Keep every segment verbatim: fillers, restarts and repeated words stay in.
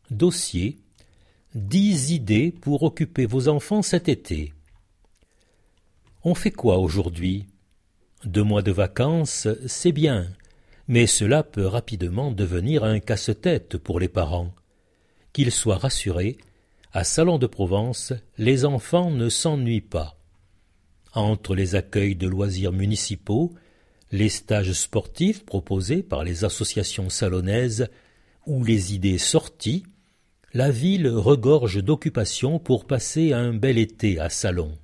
Dossier dix idées pour occuper vos enfants cet été. On fait quoi aujourd'hui? Deux mois de vacances, c'est bien, mais cela peut rapidement devenir un casse-tête pour les parents. Qu'ils soient rassurés, à Salon de Provence, les enfants ne s'ennuient pas. Entre les accueils de loisirs municipaux, les stages sportifs proposés par les associations salonnaises ou les idées sorties, la ville regorge d'occupations pour passer un bel été à Salon.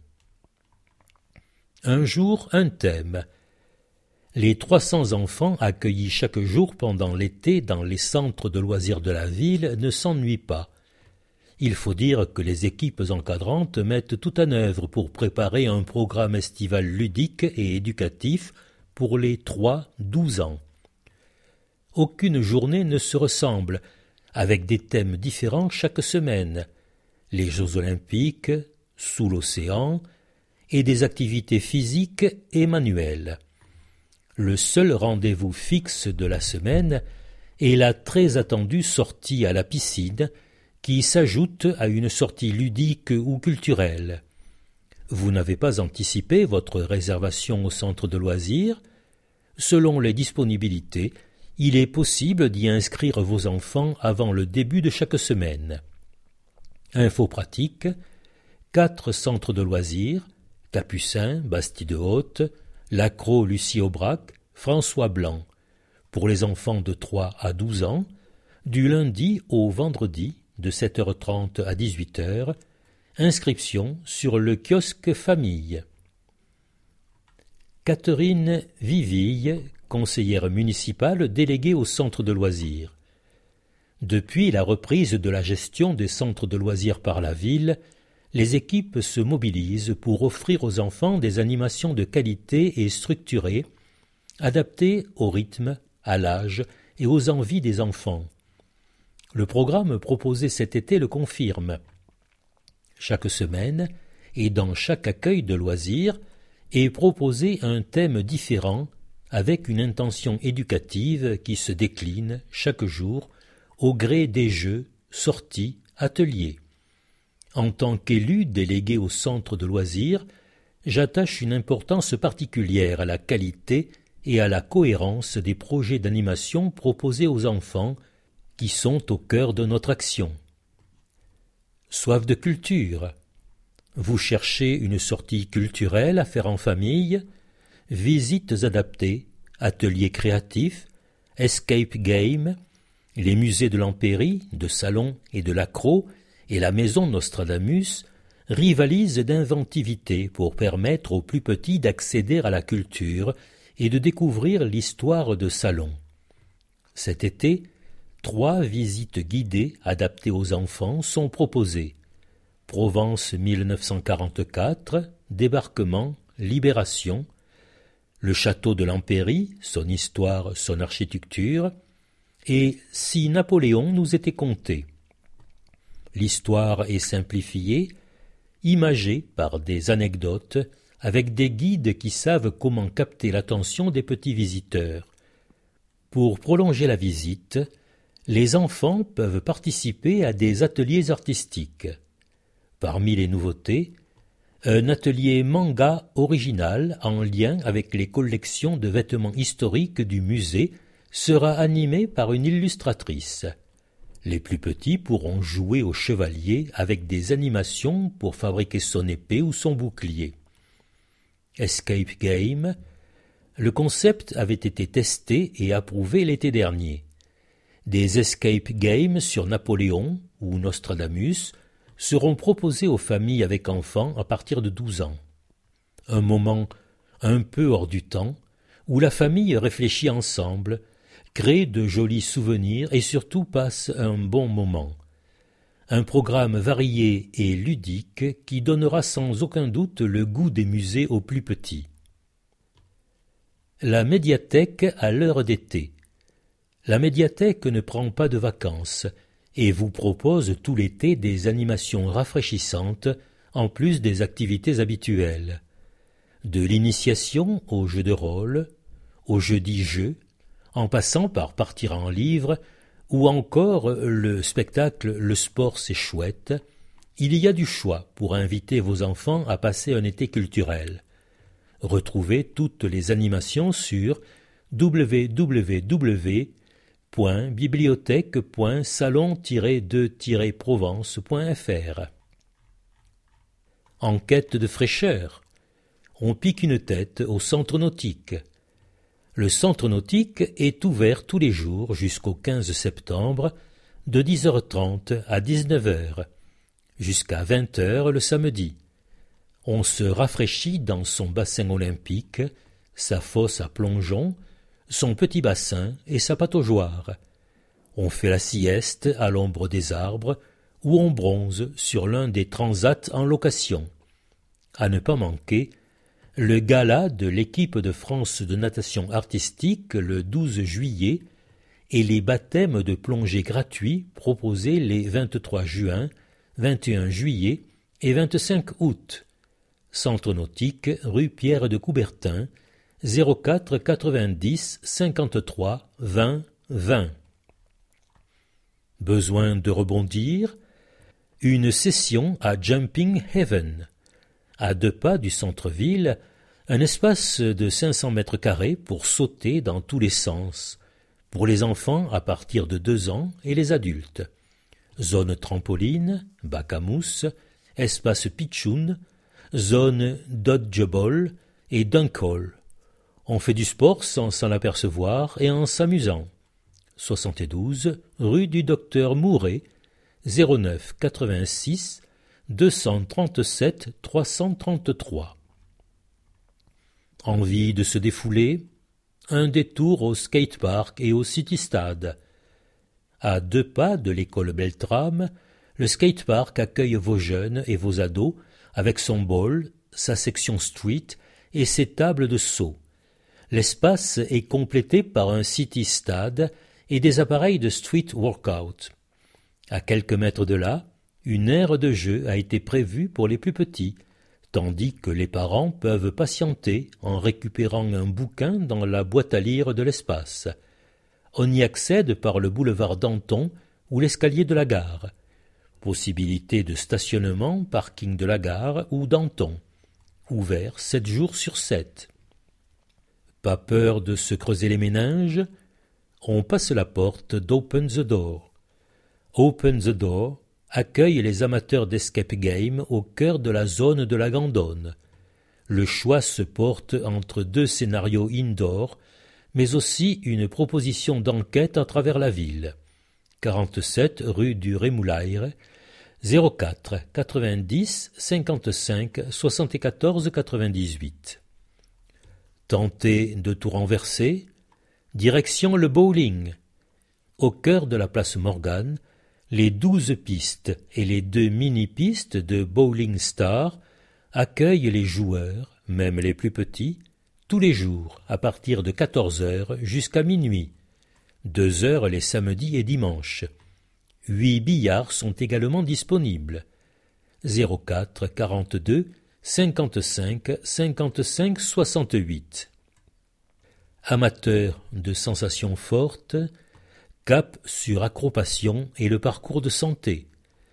Un jour, un thème. Les trois cents enfants accueillis chaque jour pendant l'été dans les centres de loisirs de la ville ne s'ennuient pas. Il faut dire que les équipes encadrantes mettent tout en œuvre pour préparer un programme estival ludique et éducatif pour les trois à douze ans. Aucune journée ne se ressemble, avec des thèmes différents chaque semaine. Les Jeux olympiques, sous l'océan, et des activités physiques et manuelles. Le seul rendez-vous fixe de la semaine est la très attendue sortie à la piscine, qui s'ajoute à une sortie ludique ou culturelle. Vous n'avez pas anticipé votre réservation au centre de loisirs? Selon les disponibilités, il est possible d'y inscrire vos enfants avant le début de chaque semaine. Info pratique, quatre centres de loisirs, Capucin, Bastide-Haute, Lacros, Lucie-Aubrac, François Blanc, pour les enfants de trois à douze ans, du lundi au vendredi, de sept heures trente à dix-huit heures, inscription sur le kiosque famille. Catherine Viville, conseillère municipale déléguée au centre de loisirs. Depuis la reprise de la gestion des centres de loisirs par la ville, les équipes se mobilisent pour offrir aux enfants des animations de qualité et structurées, adaptées au rythme, à l'âge et aux envies des enfants. Le programme proposé cet été le confirme. Chaque semaine, et dans chaque accueil de loisirs, est proposé un thème différent avec une intention éducative qui se décline chaque jour au gré des jeux, sorties, ateliers. En tant qu'élu délégué au centre de loisirs, j'attache une importance particulière à la qualité et à la cohérence des projets d'animation proposés aux enfants qui sont au cœur de notre action. Soif de culture. Vous cherchez une sortie culturelle à faire en famille, visites adaptées, ateliers créatifs, escape game, les musées de l'Empéry, de Salon et de Lacros et la maison Nostradamus rivalisent d'inventivité pour permettre aux plus petits d'accéder à la culture et de découvrir l'histoire de Salon. Cet été, trois visites guidées adaptées aux enfants sont proposées. Provence mille neuf cent quarante-quatre, débarquement, libération, le château de l'Empéry, son histoire, son architecture, et si Napoléon nous était conté. L'histoire est simplifiée, imagée par des anecdotes, avec des guides qui savent comment capter l'attention des petits visiteurs. Pour prolonger la visite, les enfants peuvent participer à des ateliers artistiques. Parmi les nouveautés, un atelier manga original en lien avec les collections de vêtements historiques du musée sera animé par une illustratrice. Les plus petits pourront jouer au chevalier avec des animations pour fabriquer son épée ou son bouclier. Escape Game. Le concept avait été testé et approuvé l'été dernier. Des escape games sur Napoléon ou Nostradamus seront proposés aux familles avec enfants à partir de douze ans. Un moment un peu hors du temps où la famille réfléchit ensemble, crée de jolis souvenirs et surtout passe un bon moment. Un programme varié et ludique qui donnera sans aucun doute le goût des musées aux plus petits. La médiathèque à l'heure d'été. La médiathèque ne prend pas de vacances et vous propose tout l'été des animations rafraîchissantes en plus des activités habituelles. De l'initiation aux jeux de rôle, aux jeudis jeux, en passant par partir en livre ou encore le spectacle Le sport c'est chouette, il y a du choix pour inviter vos enfants à passer un été culturel. Retrouvez toutes les animations sur w w w point bibliothèque point salon tiret deux tiret provence point f r. En quête de fraîcheur, on pique une tête au centre nautique. Le centre nautique est ouvert tous les jours jusqu'au quinze septembre, de dix heures trente à dix-neuf heures, jusqu'à vingt heures le samedi. On se rafraîchit dans son bassin olympique, sa fosse à plongeon, son petit bassin et sa pataugeoire. On fait la sieste à l'ombre des arbres ou on bronze sur l'un des transats en location. À ne pas manquer, le gala de l'équipe de France de natation artistique le douze juillet et les baptêmes de plongée gratuits proposés les vingt-trois juin, vingt et un juillet et vingt-cinq août. Centre nautique, rue Pierre de Coubertin, zéro quatre quatre-vingt-dix cinquante-trois vingt vingt. Besoin de rebondir? Une session à Jumping Heaven. À deux pas du centre-ville, un espace de cinq cents mètres carrés pour sauter dans tous les sens, pour les enfants à partir de deux ans et les adultes. Zone trampoline, bac à mousse, espace pitchoun, zone dodgeball et dunkball. On fait du sport sans s'en apercevoir et en s'amusant. soixante-douze rue du Docteur Mouret, zéro neuf quatre-vingt-six deux cent trente-sept trois cent trente-trois. Envie de se défouler? Un détour au skatepark et au City-Stade. À deux pas de l'école Beltrame, le skatepark accueille vos jeunes et vos ados avec son bowl, sa section street et ses tables de saut. L'espace est complété par un City-Stade et des appareils de street workout. À quelques mètres de là, une aire de jeu a été prévue pour les plus petits, tandis que les parents peuvent patienter en récupérant un bouquin dans la boîte à lire de l'espace. On y accède par le boulevard Danton ou l'escalier de la gare. Possibilité de stationnement, parking de la gare ou Danton. Ouvert sept jours sur sept. Pas peur de se creuser les méninges? On passe la porte d'Open the Door. Open the Door accueille les amateurs d'escape game au cœur de la zone de la Gandone. Le choix se porte entre deux scénarios indoor, mais aussi une proposition d'enquête à travers la ville. quarante-sept rue du Rémoulaire, zéro quatre quatre-vingt-dix cinquante-cinq soixante-quatorze quatre-vingt-dix-huit. Tenter de tout renverser? Direction le bowling. Au cœur de la place Morgan, les douze pistes et les deux mini-pistes de Bowling Star accueillent les joueurs, même les plus petits, tous les jours à partir de quatorze heures jusqu'à minuit, deux heures les samedis et dimanches. Huit billards sont également disponibles. zéro quatre quarante-deux cinquante-cinq cinquante-cinq soixante-huit. Amateurs de sensations fortes, cap sur Acropation et le parcours de santé.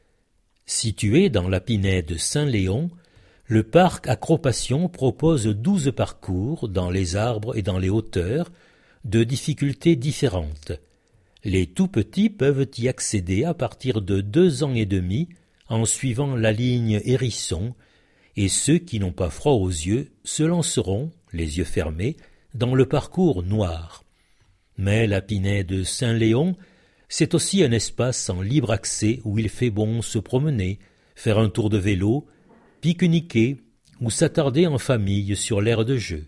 Situé dans la Pinède Saint-Léon, le parc Acropation propose douze parcours dans les arbres et dans les hauteurs, de difficultés différentes. Les tout-petits peuvent y accéder à partir de deux ans et demi en suivant la ligne hérisson, et ceux qui n'ont pas froid aux yeux se lanceront, les yeux fermés, dans le parcours noir. Mais la Pinède Saint-Léon, c'est aussi un espace en libre accès où il fait bon se promener, faire un tour de vélo, pique-niquer ou s'attarder en famille sur l'aire de jeu.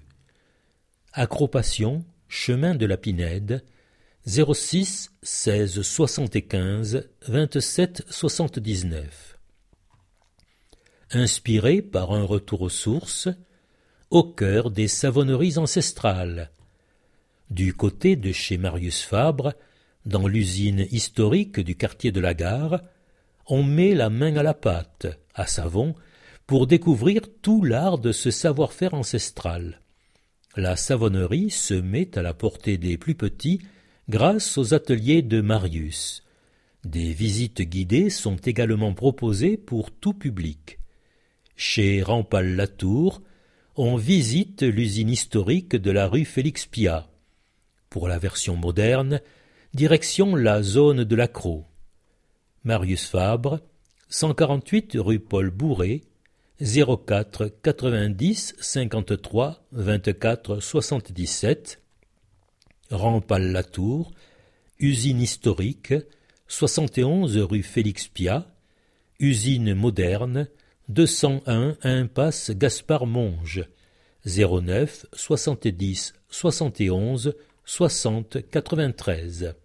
Acropation, chemin de la Pinède, zéro six seize soixante-quinze vingt-sept soixante-dix-neuf. Inspiré par un retour aux sources, au cœur des savonneries ancestrales. Du côté de chez Marius Fabre, dans l'usine historique du quartier de la Gare, on met la main à la pâte, à savon, pour découvrir tout l'art de ce savoir-faire ancestral. La savonnerie se met à la portée des plus petits grâce aux ateliers de Marius. Des visites guidées sont également proposées pour tout public. Chez Rampal-Latour, on visite l'usine historique de la rue Félix-Piat. Pour la version moderne, direction la zone de l'Accro. Marius Fabre, cent quarante-huit rue Paul Bourret, zéro quatre quatre-vingt-dix cinquante-trois vingt-quatre soixante-dix-sept. Rampal-Latour, usine historique, soixante et onze rue Félix-Piat, usine moderne, deux cent un impasse Gaspard Monge, zéro neuf soixante-dix soixante et onze soixante quatre-vingt-treize.